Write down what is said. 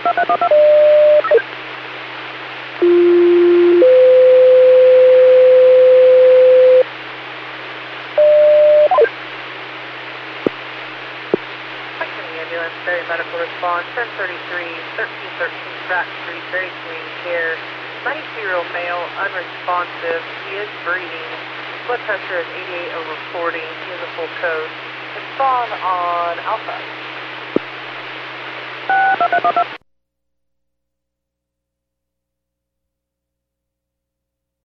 Medical response, 1033, 1313 Pratt Street, very community care. 92-year-old male, unresponsive. He is breathing. Blood pressure is 88 over 40. He has a full code. Respond on Alpha.